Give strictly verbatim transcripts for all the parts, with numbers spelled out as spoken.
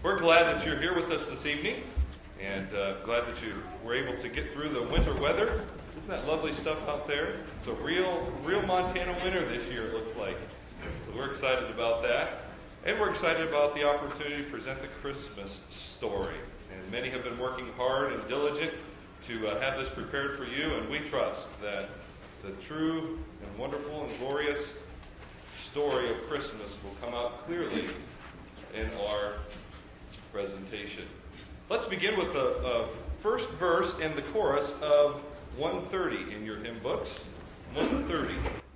We're glad that you're here with us this evening, and uh, glad that you were able to get through the winter weather. Isn't that lovely stuff out there? It's a real, real Montana winter this year, it looks like. So we're excited about that. And we're excited about the opportunity to present the Christmas story. And many have been working hard and diligent to uh, have this prepared for you, and we trust that the true and wonderful and glorious story of Christmas will come out clearly in our presentation. Let's begin with the uh, first verse and the chorus of one thirty in your hymn books. one thirty.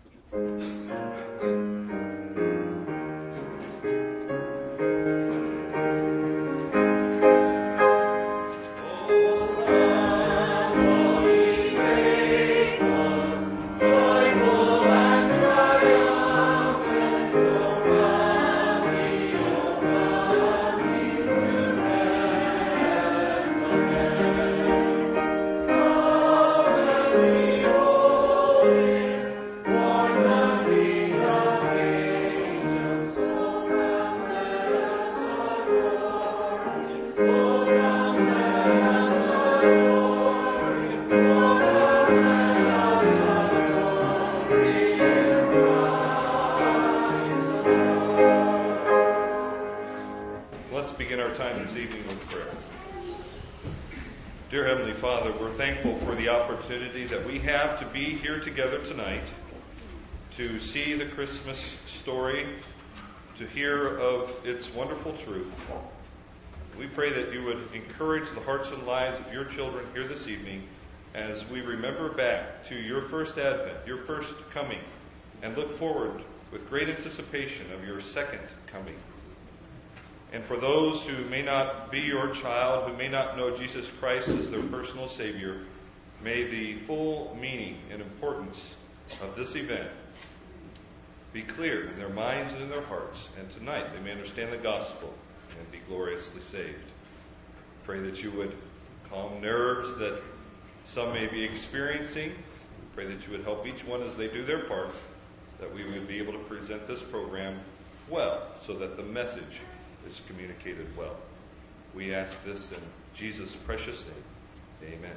Dear Heavenly Father, we're thankful for the opportunity that we have to be here together tonight, to see the Christmas story, to hear of its wonderful truth. We pray that you would encourage the hearts and lives of your children here this evening as we remember back to your first advent, your first coming, and look forward with great anticipation of your second coming. And for those who may not be your child, who may not know Jesus Christ as their personal Savior, may the full meaning and importance of this event be clear in their minds and in their hearts. And tonight they may understand the gospel and be gloriously saved. Pray that you would calm nerves that some may be experiencing. Pray that you would help each one as they do their part, that we would be able to present this program well, so that the message is communicated well. We ask this in Jesus' precious name. Amen.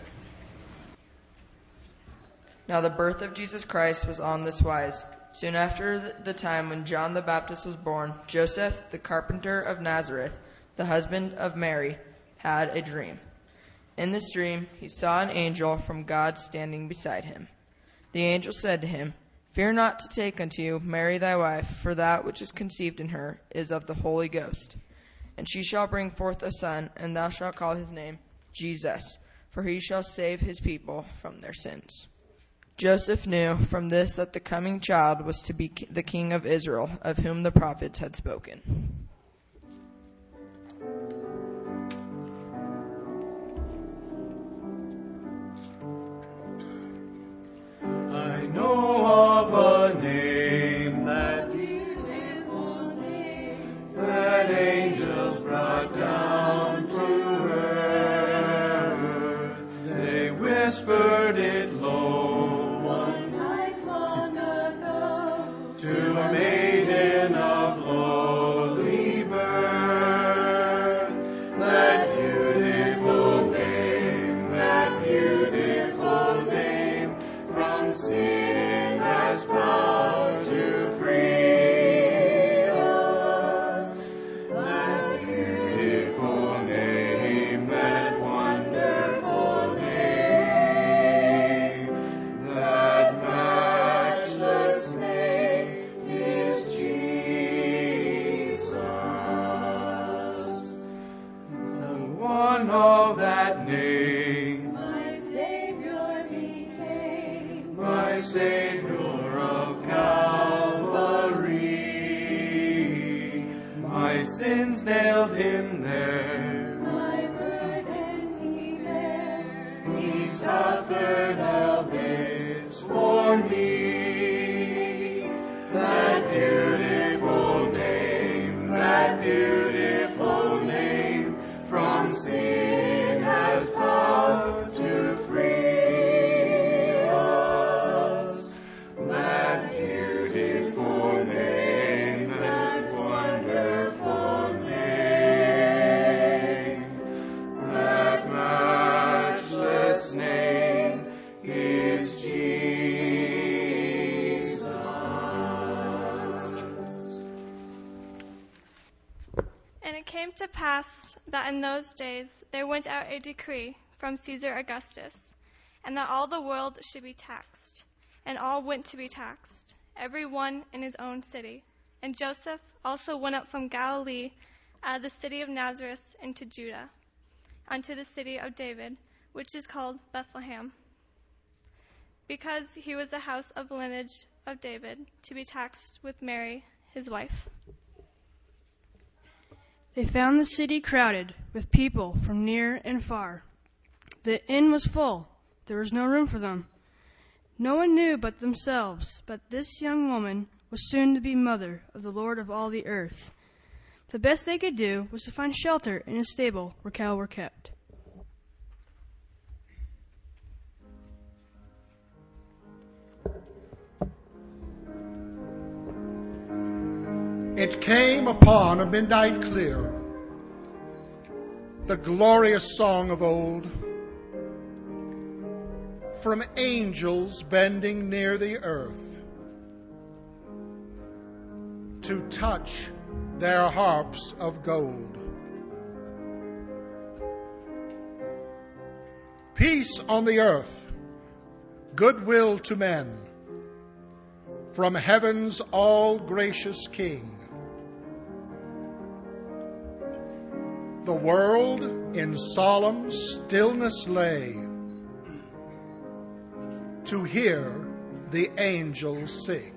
Now the birth of Jesus Christ was on this wise. Soon after the time when John the Baptist was born, Joseph, the carpenter of Nazareth, the husband of Mary, had a dream. In this dream he saw an angel from God standing beside him. The angel said to him, "Fear not to take unto you Mary thy wife, for that which is conceived in her is of the Holy Ghost. And she shall bring forth a son, and thou shalt call his name Jesus, for he shall save his people from their sins." Joseph knew from this that the coming child was to be the king of Israel, of whom the prophets had spoken. I know of a name, that beautiful name, that angels brought down to earth. They whispered it low one night long ago, to a maiden of lowly birth. That beautiful name, that beautiful name, from sin has power to free us. That beautiful name, that wonderful name, that matchless name is Jesus. The one of that name, my Savior became, my Savior of Calvary. My sins nailed him there. my burdens he bare. He suffered all this for me. That beautiful name, that beautiful name, from sin has power to free us. That beautiful name, that wonderful name. And it came to pass that in those days there went out a decree from Caesar Augustus, and that all the world should be taxed. And all went to be taxed, every one in his own city. And Joseph also went up from Galilee out of the city of Nazareth into Judah, unto the city of David, which is called Bethlehem, because he was the house of lineage of David, to be taxed with Mary, his wife. They found the city crowded with people from near and far. The inn was full. There was no room for them. No one knew but themselves, but this young woman was soon to be mother of the Lord of all the earth. The best they could do was to find shelter in a stable where cattle were kept. It came upon a midnight clear, the glorious song of old, from angels bending near the earth to touch their harps of gold. Peace on the earth, goodwill to men, from heaven's all-gracious King. The world in solemn stillness lay to hear the angels sing.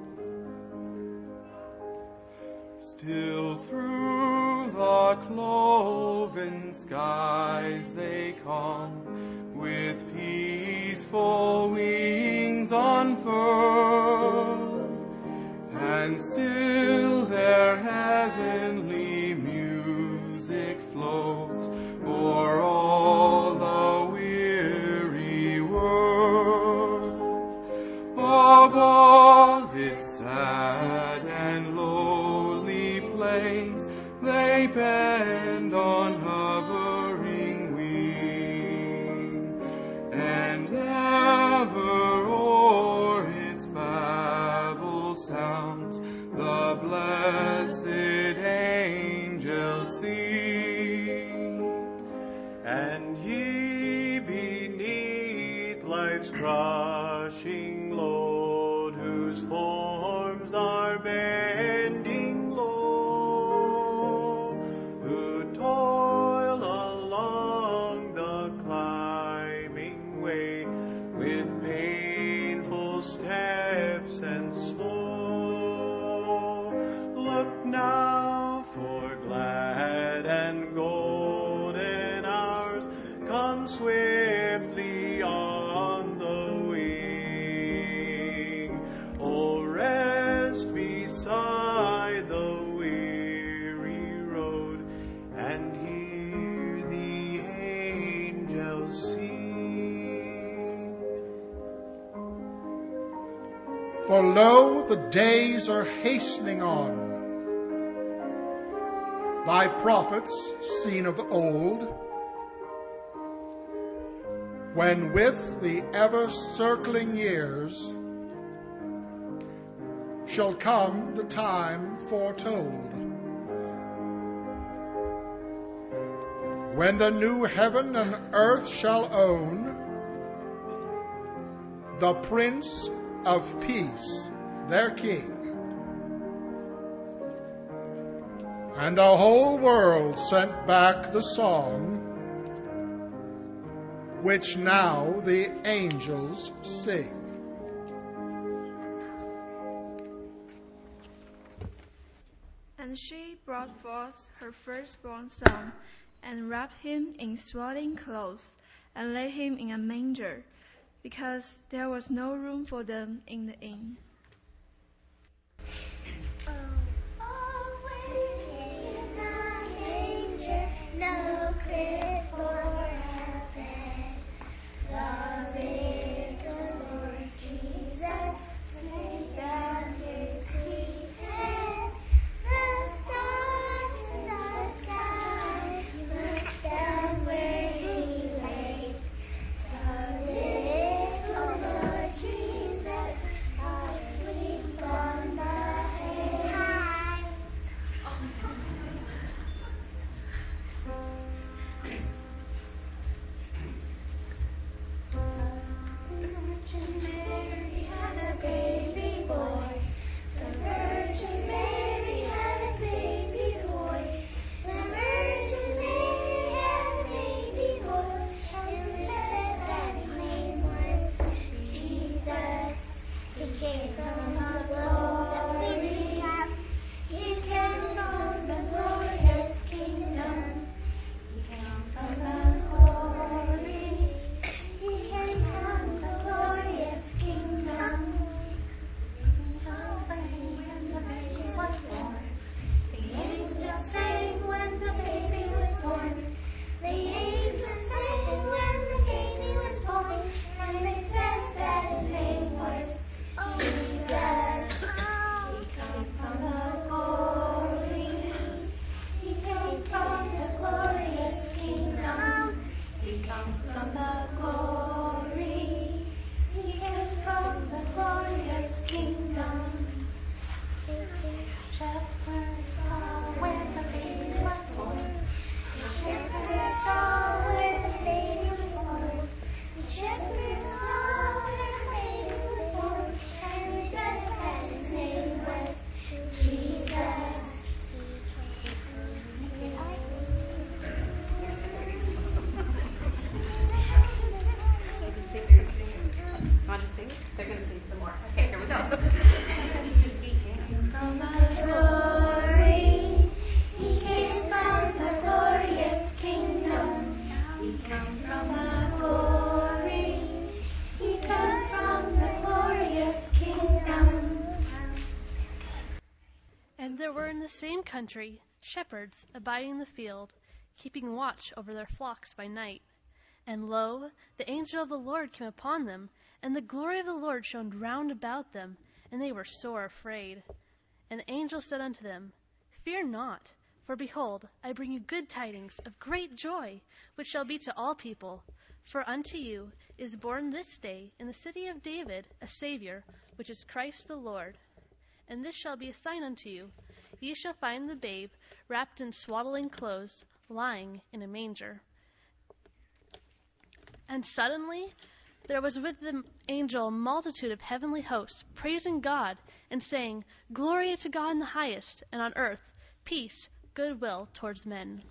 Still through the cloven skies they come, with peaceful wings unfurled, and still their heavenly music floats o'er all the weary world. Above its sad and lowly place they bend on hovering wing, and ever o'er its babel sounds the blessed angels sing. And ye beneath life's crushing load, whose forms are bending low, who toil along the climbing way with painful steps and slow, look now for glad and golden hours come swiftly on the wing. Oh, rest beside the weary road and hear the angels sing. For lo, the days are hastening on. Thy prophets seen of old, when with the ever-circling years shall come the time foretold, when the new heaven and earth shall own the Prince of Peace, their King, and the whole world sent back the song which now the angels sing. And she brought forth her firstborn son, and wrapped him in swaddling clothes, and laid him in a manger, because there was no room for them in the inn. No crib for heaven, the little Lord Jesus laid down his sweet head. The stars in the sky looked down where he lay. The little Lord Jesus, our same country, shepherds abiding in the field, keeping watch over their flocks by night. And lo, the angel of the Lord came upon them, and the glory of the Lord shone round about them, and they were sore afraid. And the angel said unto them, Fear not, for behold, I bring you good tidings of great joy, which shall be to all people. For unto you is born this day in the city of David a Savior, which is Christ the Lord. And this shall be a sign unto you. Ye shall find the babe wrapped in swaddling clothes, lying in a manger. And suddenly there was with the angel a multitude of heavenly hosts, praising God, and saying, Glory to God in the highest, and on earth peace, goodwill towards men.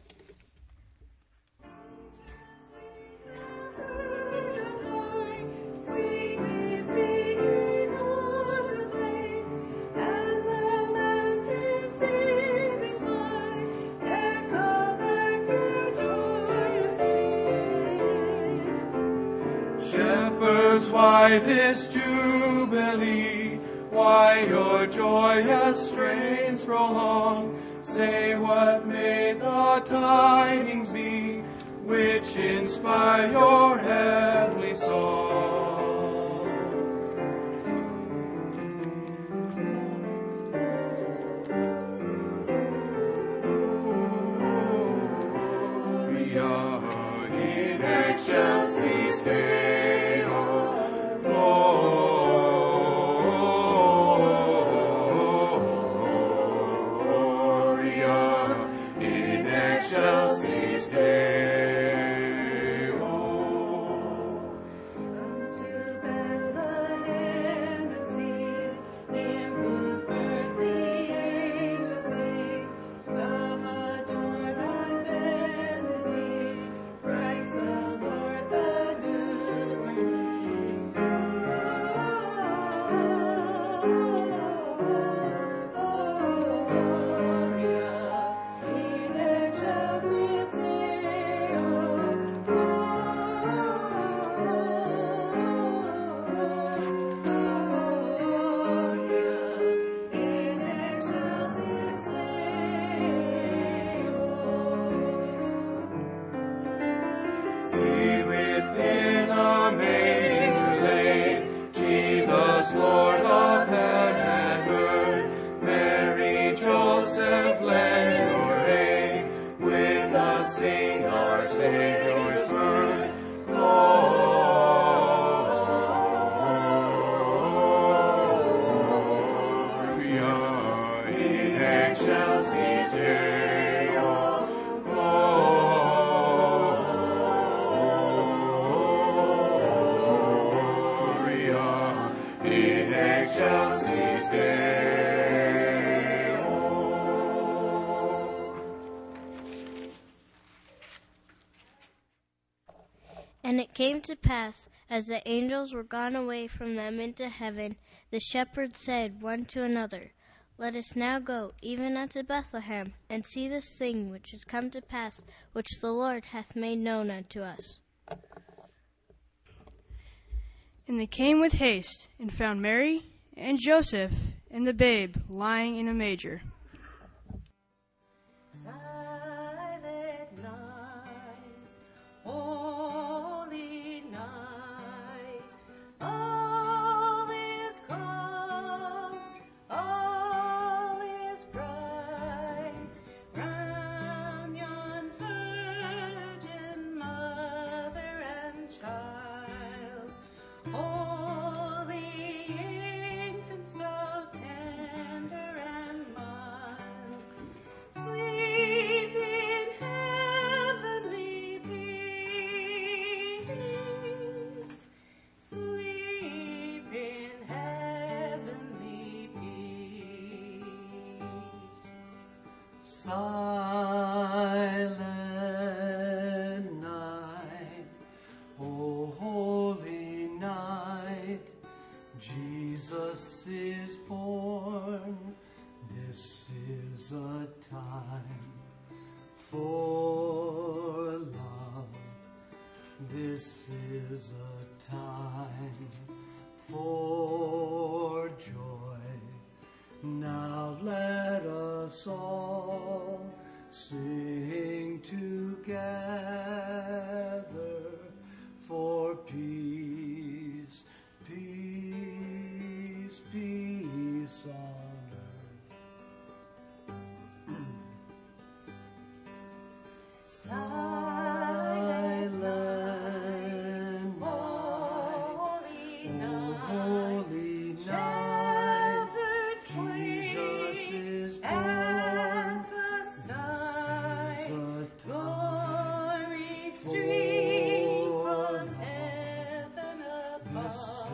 Shepherds, why this jubilee? Why your joyous strains prolong? Say, what may the tidings be which inspire your heavenly song? Gloria in excelsis Deo, Gloria in excelsis Deo. See within a manger laid, Jesus, Lord of heaven and earth. Mary, Joseph, lend your aid. With us sing our Savior's birth. Gloria in excelsis Deo. Gloria in excelsis Deo. And it came to pass, as the angels were gone away from them into heaven, the shepherds said one to another, Let us now go even unto Bethlehem, and see this thing which is come to pass, which the Lord hath made known unto us. And they came with haste, and found Mary and Joseph and the babe lying in a manger. Silent night, holy night, all is calm, all is bright, round yon virgin mother and child, holy infant so tender and mild, sleep in heavenly peace, sleep in heavenly peace. Silent night, oh holy night, Jesus is born. This is a time for love. This is a time for joy. Now let us all Sing together for peace, peace, peace on earth. Silent night, holy night, Jesus is born. Glory stream from heaven above.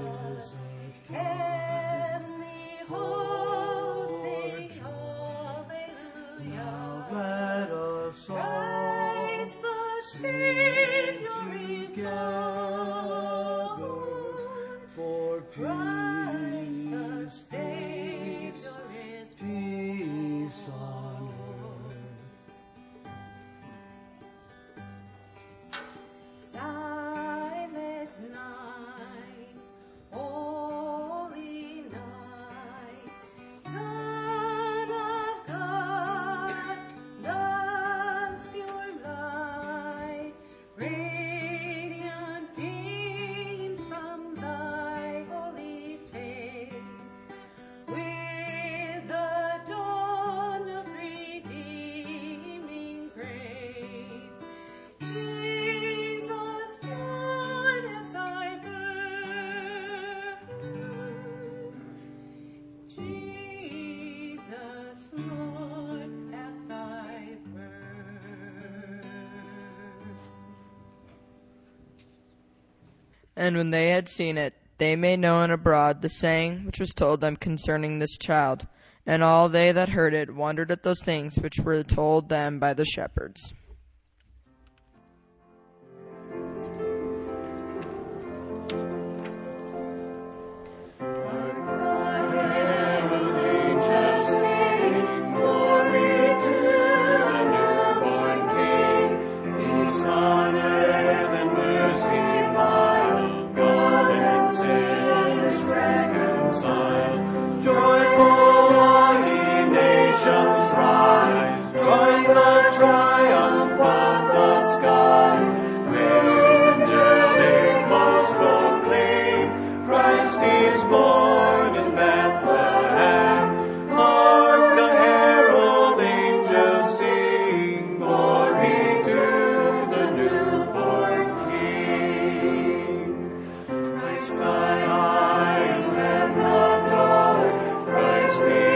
Heavenly hosts sing hallelujah. Let us all Christ the Savior is born. for Christ the peace, Savior is peace on earth. Silent night, holy night, Son of God, love's pure light, radiant beams from thy holy face, with the dawn of redeeming grace. Jesus, Lord, at thy birth. Jesus, Lord, at thy birth. And when they had seen it, they made known abroad the saying which was told them concerning this child. And all they that heard it wondered at those things which were told them by the shepherds. On earth and mercy mild, God and sinners reconciled. Joyful all ye nations rise, join the triumph of the skies. With angelic hosts proclaim, Christ is born in Bethlehem. Hark the herald angels sing, glory to the newborn King. Christ thy eyes have not known, Christ the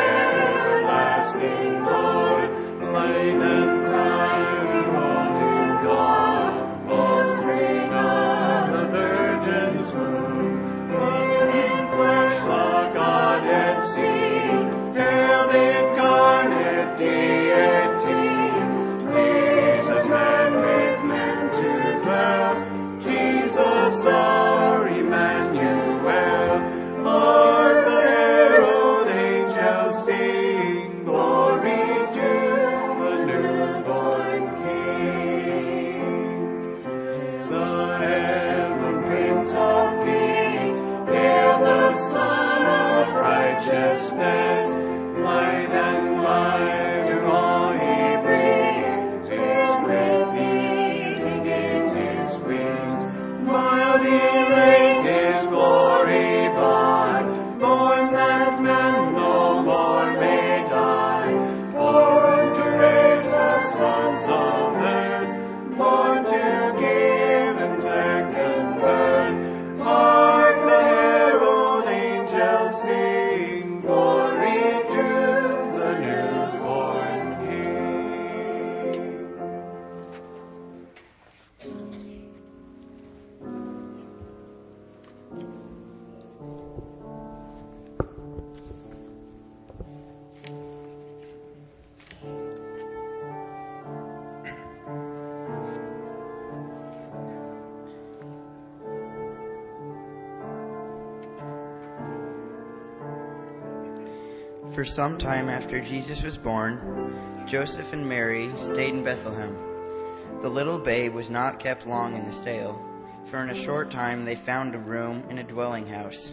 everlasting Lord, light and time enrolled in God, offspring of the Virgin's womb. Born in flesh the Godhead seen, hail the incarnate deity. Pleased as man with men to dwell, Jesus our Emmanuel. Hark the herald angels sing, glory to the newborn King. The heaven Prince of Peace, hail the Son of Righteousness, light and light to all he brings, tis with healing in his wings. Mild he lays his glory by, born that men no more may die, born to raise the sons of earth, born to give in second birth. Hark the herald angels sing, glory to the newborn King. For some time after Jesus was born, Joseph and Mary stayed in Bethlehem. The little babe was not kept long in the stable, for in a short time they found a room in a dwelling house.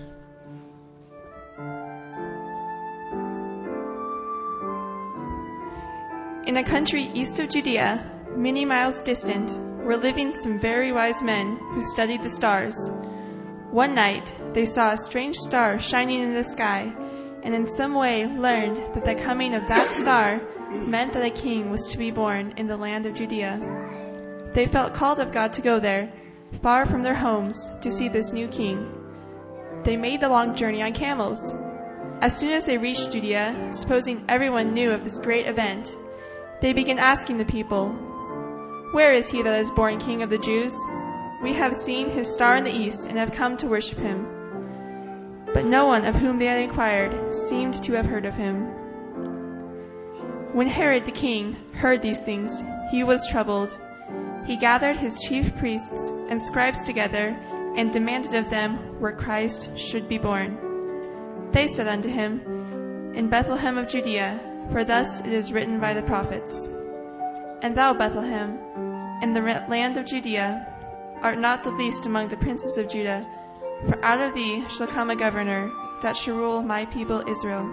In a country east of Judea, many miles distant, were living some very wise men who studied the stars. One night, they saw a strange star shining in the sky, and in some way learned that the coming of that star meant that a king was to be born in the land of Judea. They felt called of God to go there, far from their homes, to see this new king. They made the long journey on camels. As soon as they reached Judea, supposing everyone knew of this great event, they began asking the people, "Where is he that is born King of the Jews? We have seen his star in the east and have come to worship him." But no one of whom they had inquired seemed to have heard of him. When Herod the king heard these things, he was troubled. He gathered his chief priests and scribes together and demanded of them where Christ should be born. They said unto him, "In Bethlehem of Judea, for thus it is written by the prophets, And thou, Bethlehem, in the land of Judea, art not the least among the princes of Judah, for out of thee shall come a governor that shall rule my people Israel."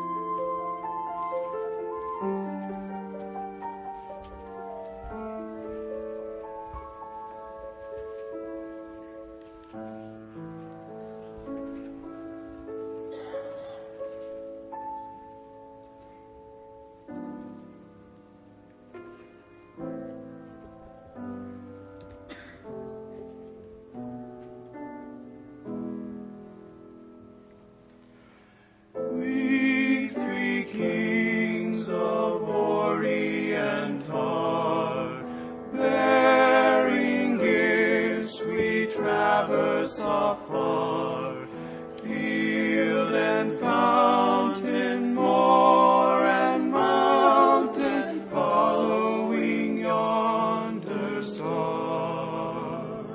We three kings of Orient are, bearing gifts we traverse afar, field and fountain, moor and mountain, following yonder star.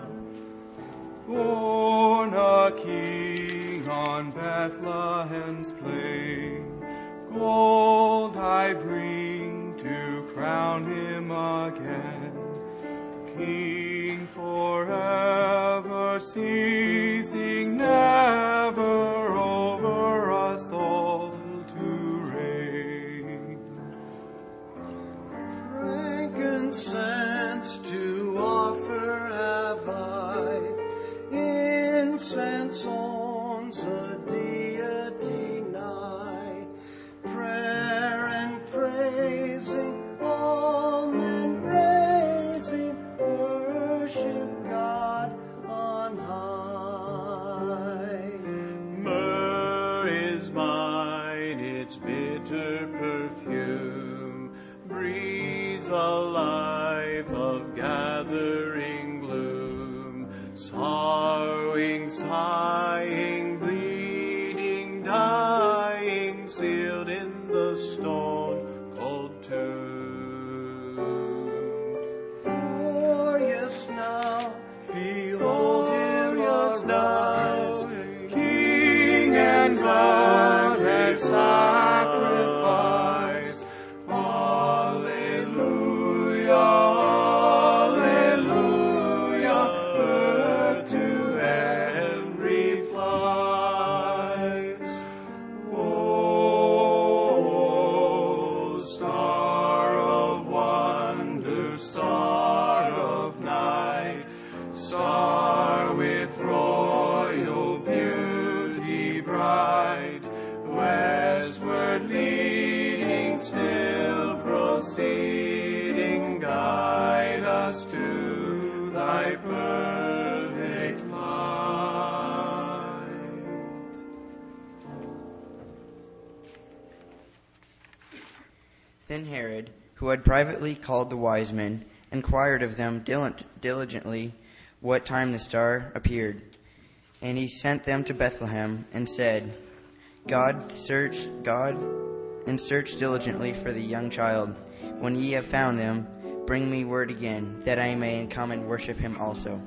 Born a king on Bethlehem's plain, gold I bring to crown him again, King forever, ceasing never over us all to reign. Frankincense to offer have I, incense owns a deity nigh, prayer and praising, all men praising, worship God on high. Myrrh is mine, its bitter perfume breathes a life of gathering gloom, sorrowing, sighing, bleeding, dying, sealed in the stone-cold tomb. Glorious now, behold him arise, King and God and sacrifice. Alleluia, alleluia, earth to heaven replies. Oh, star of wonder, star of night, star with royal beauty bright, westward leading, still proceeding, guide us to thy perfect light. Then Herod, who had privately called the wise men, inquired of them diligently what time the star appeared. And he sent them to Bethlehem, and said, God search God and search diligently for the young child. When ye have found them, bring me word again, that I may come and worship him also.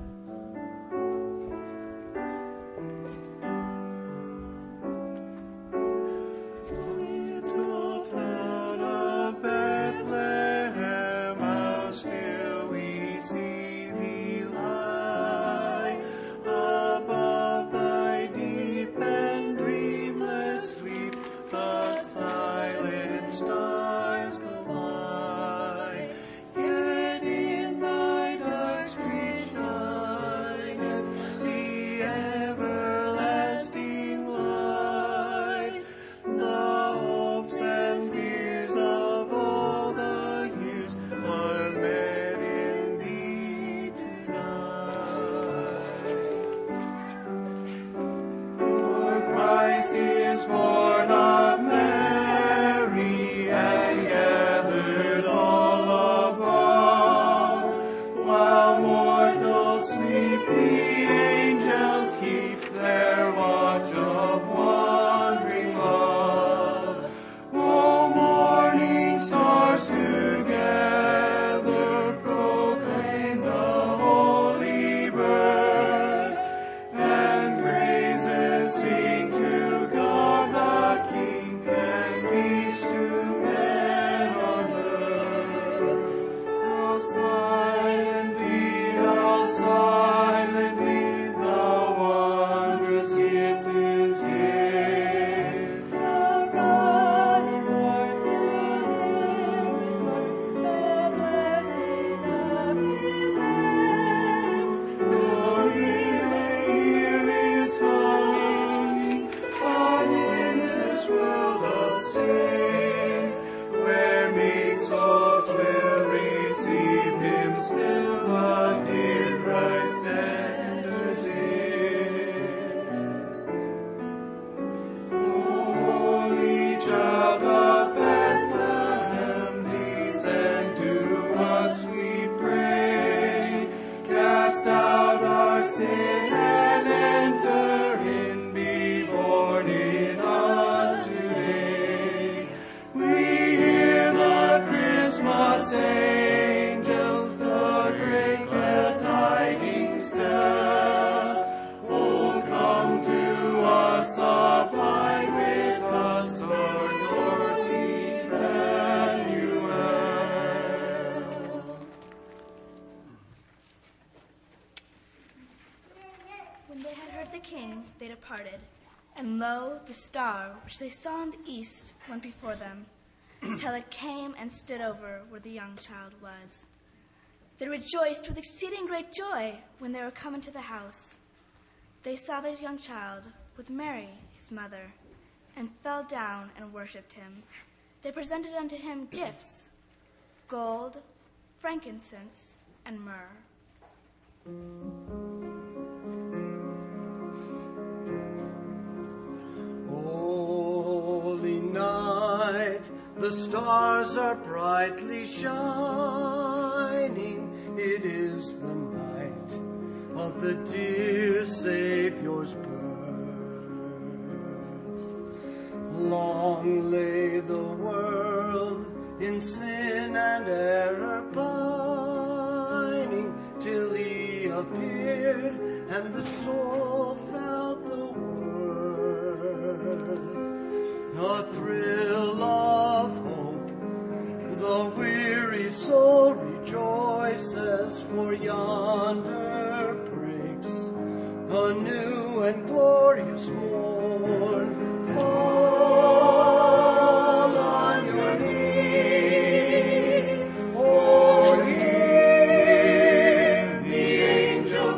Little town of Bethlehem, how still we see thee lie, above thy deep and dreamless sleep, the silent stars go by. sleep, the angels keep their watch of wandering love. O morning stars together proclaim the holy birth, and praises sing to God the King, and peace to men on earth. How silent be, how silent be, the wondrous gift is given. So God imparts to him the blessing of his hand. For he may hear his calling, but in this world of sin, where meek souls will receive him, still the dear Christ enters in. Holy child of Bethlehem, descend to us, we pray. Cast out our sin and enter in, be born in us today. We hear the Christmas angels, the great glad tidings tell. Oh, come to us, abide with us, our Lord Emmanuel. When they had heard the king, they departed. And lo, the star which they saw in the east went before them, till it came and stood over where the young child was. They rejoiced with exceeding great joy when they were come into the house. They saw the young child with Mary, his mother, and fell down and worshipped him. They presented unto him gifts, gold, frankincense, and myrrh. Holy night, the stars are brightly shining. It is the night of the dear Savior's birth. Long lay the world in sin and error pining, till he appeared and the soul felt the worth. A thrill of hope, the weary soul rejoices, for yonder breaks a new and glorious morn. Fall on your knees, oh, hear the angel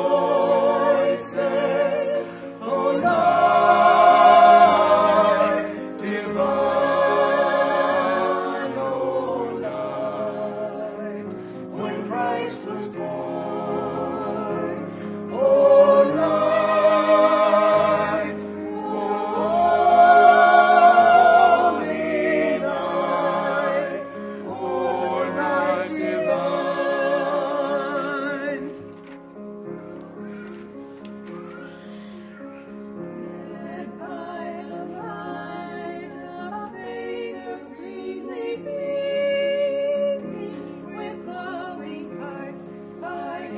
voices, oh, night divine, oh, night when Christ was born, oh, night. With glowing hearts, by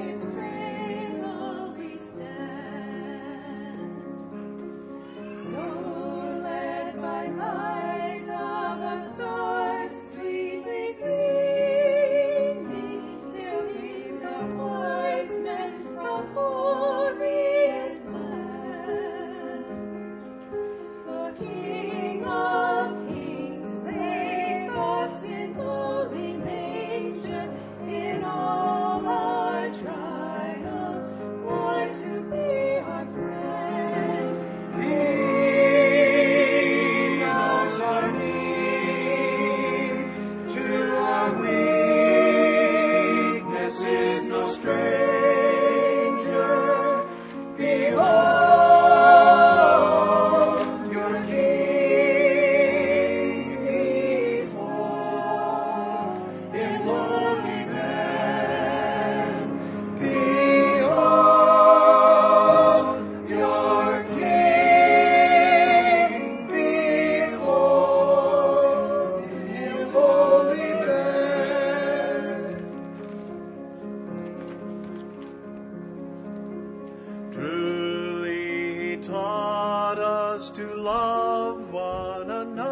taught us to love one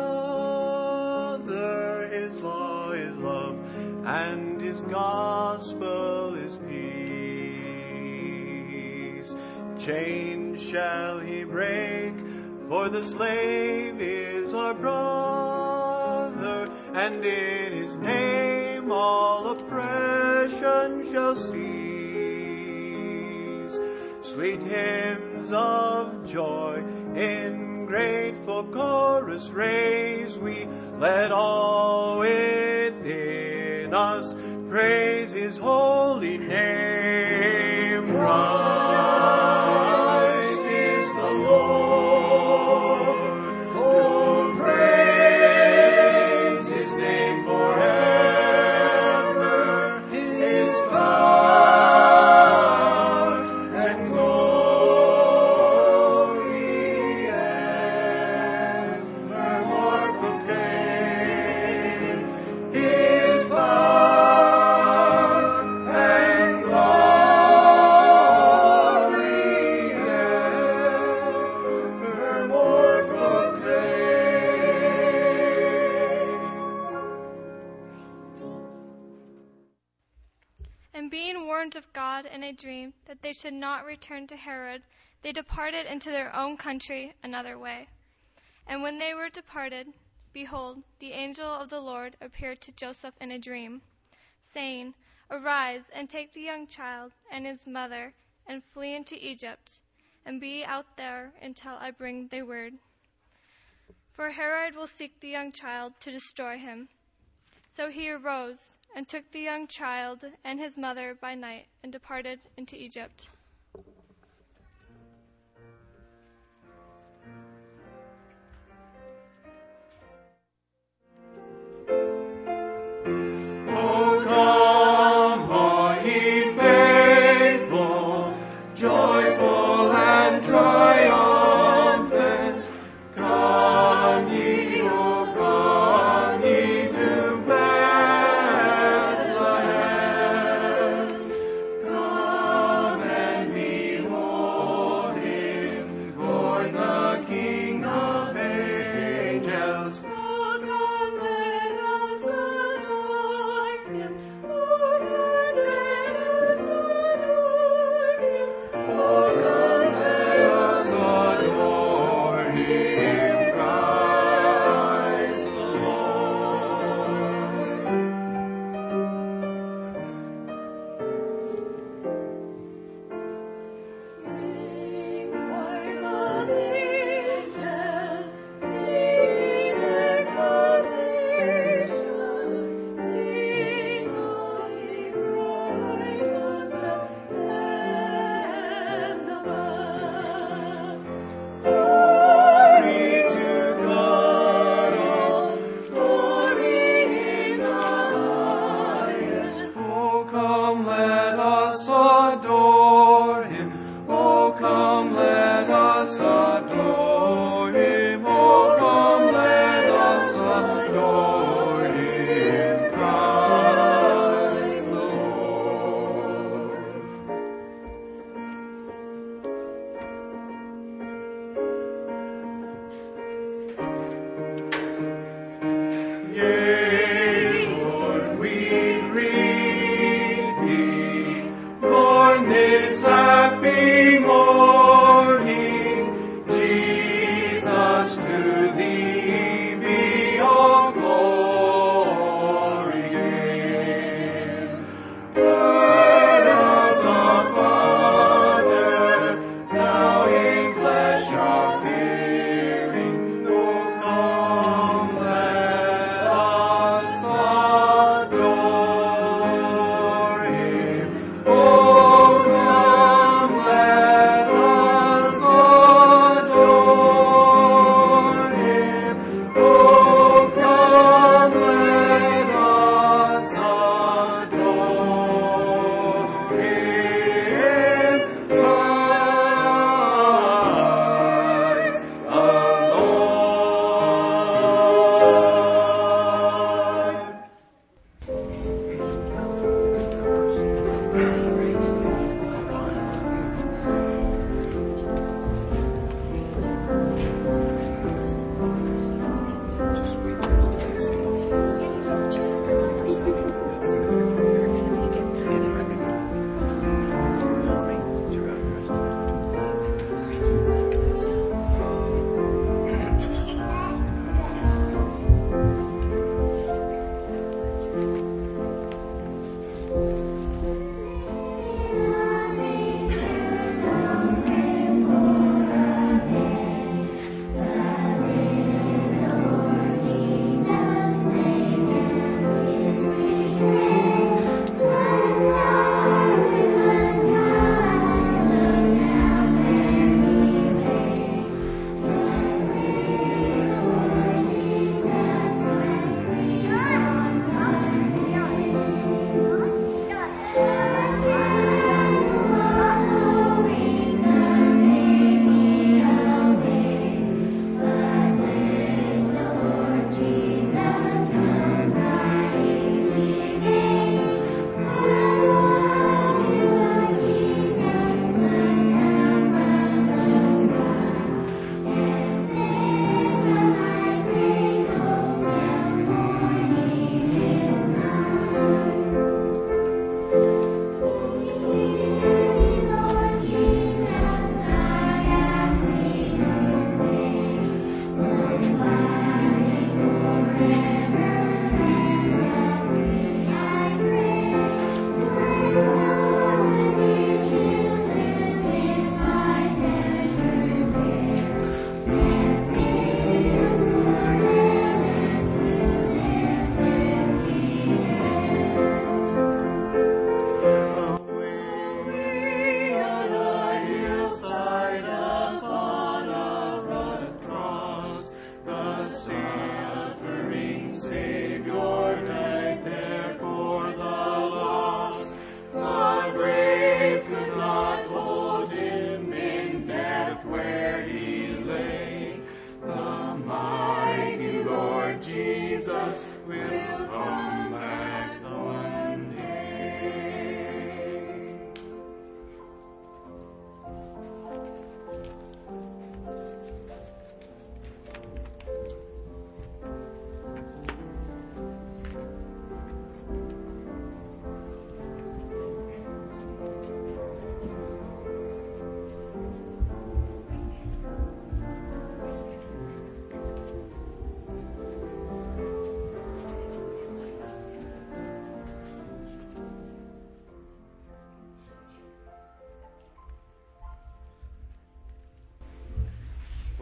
another. His law is love, and his gospel is peace. Chains shall he break, for the slave is our brother, and in his name all oppression shall cease. Sweet hymns of joy in grateful chorus raise we, let all within us praise his holy name. Christ is the Lord. Oh, praise his name forever. His power and glory evermore proclaim. His power and glory evermore proclaim. And being warned of God in a dream that they should not return to Herod, they departed into their own country another way. And when they were departed, behold, the angel of the Lord appeared to Joseph in a dream, saying, Arise, and take the young child and his mother, and flee into Egypt, and be out there until I bring thee word. For Herod will seek the young child to destroy him. So he arose, and took the young child and his mother by night, and departed into Egypt. O come, all ye faithful, joyful and triumphant. Come ye, O come ye to Bethlehem. Come and behold him, born the King of angels.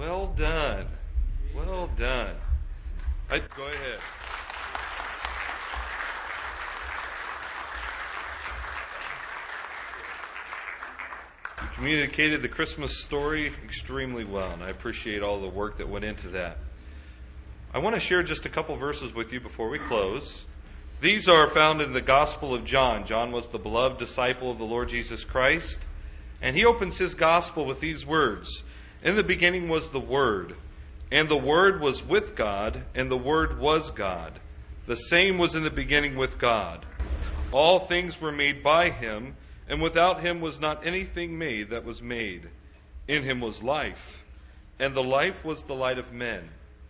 Well done. Well done. I, go ahead. You communicated the Christmas story extremely well, and I appreciate all the work that went into that. I want to share just a couple verses with you before we close. These are found in the Gospel of John. John was the beloved disciple of the Lord Jesus Christ, and he opens his Gospel with these words. In the beginning was the Word, and the Word was with God, and the Word was God. The same was in the beginning with God. All things were made by him, and without him was not anything made that was made. In him was life, and the life was the light of men.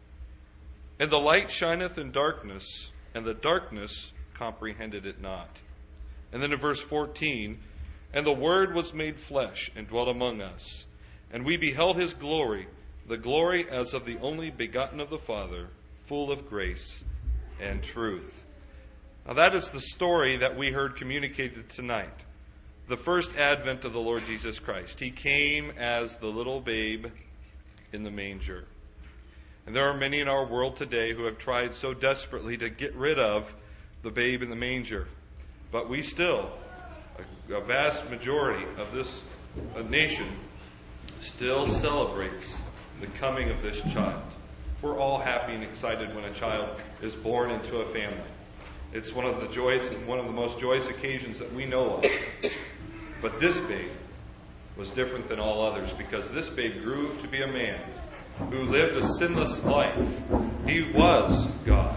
And the light shineth in darkness, and the darkness comprehended it not. And then in verse fourteen, and the Word was made flesh, and dwelt among us. And we beheld his glory, the glory as of the only begotten of the Father, full of grace and truth. Now that is the story that we heard communicated tonight. The first advent of the Lord Jesus Christ. He came as the little babe in the manger. And there are many in our world today who have tried so desperately to get rid of the babe in the manger. But we still, a, a vast majority of this uh, nation, still celebrates the coming of this child. We're all happy and excited when a child is born into a family. It's one of the joys, one of the most joyous occasions that we know of. But this babe was different than all others because this babe grew to be a man who lived a sinless life. He was God.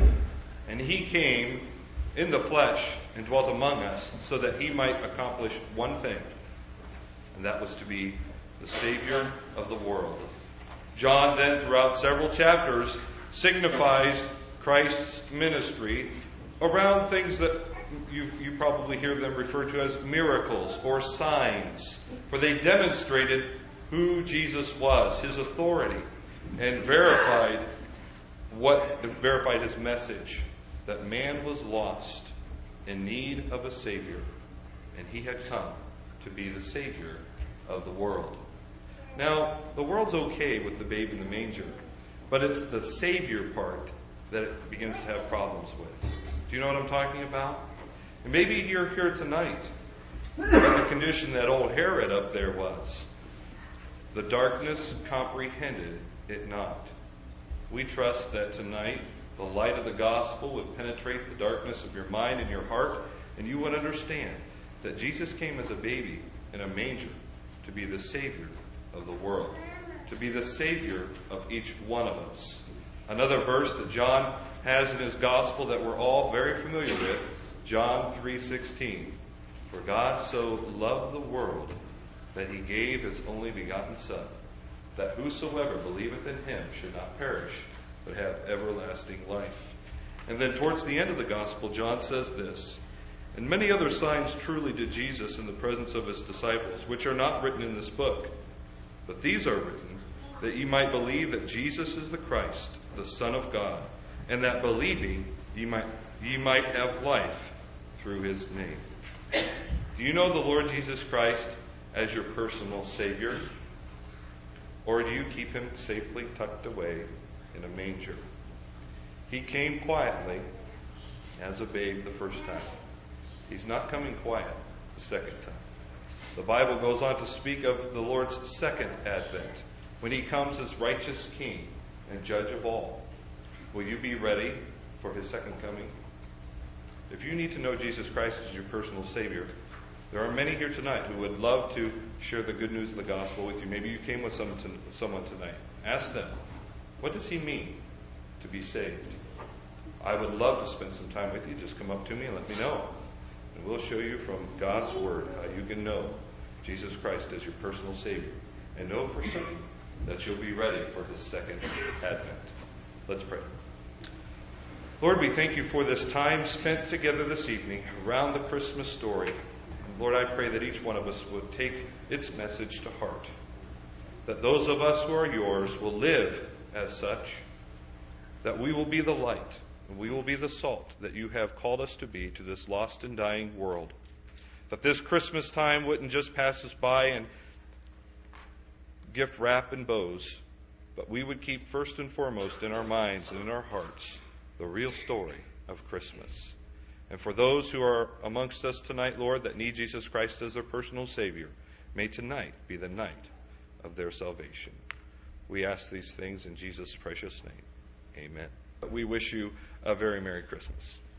And he came in the flesh and dwelt among us so that he might accomplish one thing, and that was to be the Savior of the world. John then, throughout several chapters, signifies Christ's ministry around things that you, you probably hear them referred to as miracles or signs, for they demonstrated who Jesus was, his authority, and verified what verified his message, that man was lost in need of a Savior, and he had come to be the Savior of the world. Now, the world's okay with the babe in the manger, but it's the Savior part that it begins to have problems with. Do you know what I'm talking about? And maybe you're here tonight in the condition that old Herod up there was. The darkness comprehended it not. We trust that tonight the light of the gospel would penetrate the darkness of your mind and your heart, and you would understand that Jesus came as a baby in a manger to be the Savior of the world, to be the Savior of each one of us. Another verse that John has in his gospel that we're all very familiar with, John three sixteen. For God so loved the world that he gave his only begotten Son, that whosoever believeth in him should not perish, but have everlasting life. And then towards the end of the gospel, John says this, and many other signs truly did Jesus in the presence of his disciples, which are not written in this book. But these are written, that ye might believe that Jesus is the Christ, the Son of God, and that believing ye might, ye might have life through his name. Do you know the Lord Jesus Christ as your personal Savior? Or do you keep him safely tucked away in a manger? He came quietly as a babe the first time. He's not coming quiet the second time. The Bible goes on to speak of the Lord's second advent, when he comes as righteous King and Judge of all. Will you be ready for his second coming? If you need to know Jesus Christ as your personal Savior, there are many here tonight who would love to share the good news of the gospel with you. Maybe you came with some to, someone tonight. Ask them, what does he mean to be saved? I would love to spend some time with you. Just come up to me and let me know. And we'll show you from God's Word how you can know Jesus Christ as your personal Savior. And know for certain that you'll be ready for his second advent. Let's pray. Lord, we thank you for this time spent together this evening around the Christmas story. And Lord, I pray that each one of us would take its message to heart. That those of us who are yours will live as such. That we will be the light and we will be the salt that you have called us to be to this lost and dying world. That this Christmas time wouldn't just pass us by and gift wrap and bows, but we would keep first and foremost in our minds and in our hearts the real story of Christmas. And for those who are amongst us tonight, Lord, that need Jesus Christ as their personal Savior, may tonight be the night of their salvation. We ask these things in Jesus' precious name. Amen. We wish you a very Merry Christmas.